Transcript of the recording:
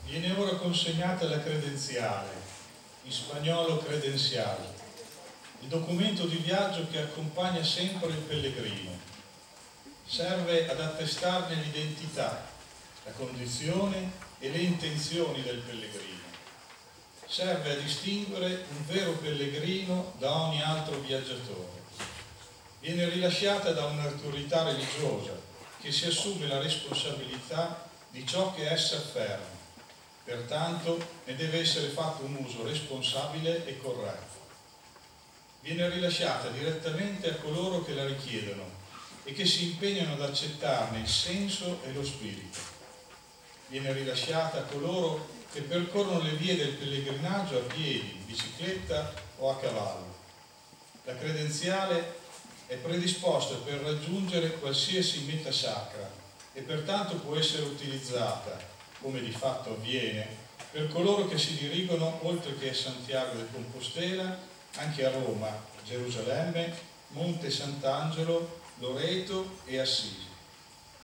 Viene ora consegnata la credenziale, in spagnolo credencial, il documento di viaggio che accompagna sempre il pellegrino. Serve ad attestarne l'identità, la condizione e le intenzioni del pellegrino. Serve a distinguere un vero pellegrino da ogni altro viaggiatore. Viene rilasciata da un'autorità religiosa che si assume la responsabilità di ciò che essa afferma. Pertanto ne deve essere fatto un uso responsabile e corretto. Viene rilasciata direttamente a coloro che la richiedono e che si impegnano ad accettarne il senso e lo spirito. Viene rilasciata a coloro che percorrono le vie del pellegrinaggio a piedi, in bicicletta o a cavallo. La credenziale è predisposta per raggiungere qualsiasi meta sacra e pertanto può essere utilizzata, come di fatto avviene, per coloro che si dirigono oltre che a Santiago de Compostela, anche a Roma, Gerusalemme, Monte Sant'Angelo, Loreto e Assisi.